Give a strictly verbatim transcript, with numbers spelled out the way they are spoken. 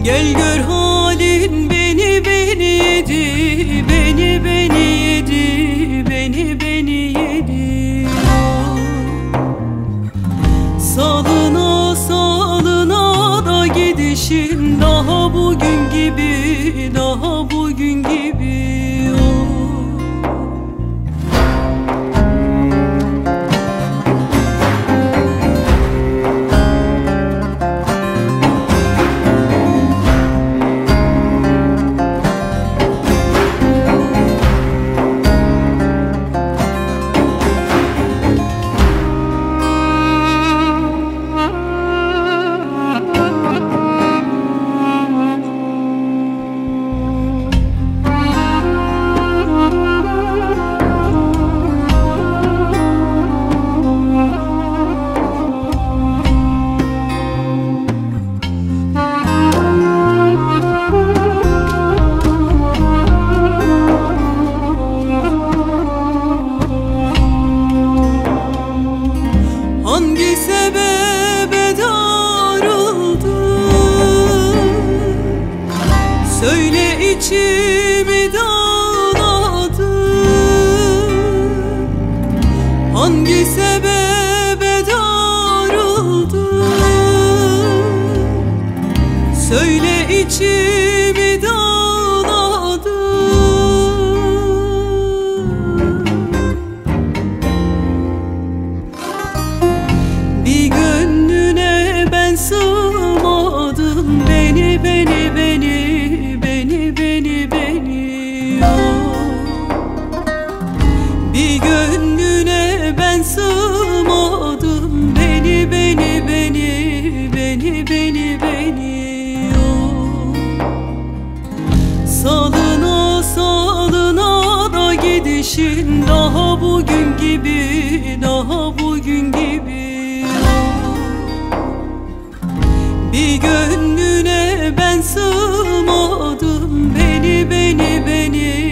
Gel gör halin beni beni yedi, beni beni yedi, beni beni yedi. Salına salına da gidişin, daha bugün gibi, daha bugün gibi. Hangi sebebe darıldı? Söyle, içimi dağladı. Hangi sebebe darıldı? Söyle, içimi dağladı. Bir gönlüne ben sığmadım, beni beni beni, beni beni beni. Oh. Bir gönlüne ben sığmadım, beni beni beni, beni beni beni. Oh. Salına salına da gidişin, daha bugün gibi, daha bugün gibi. Bir gönlüne ben sığmadım, beni beni beni.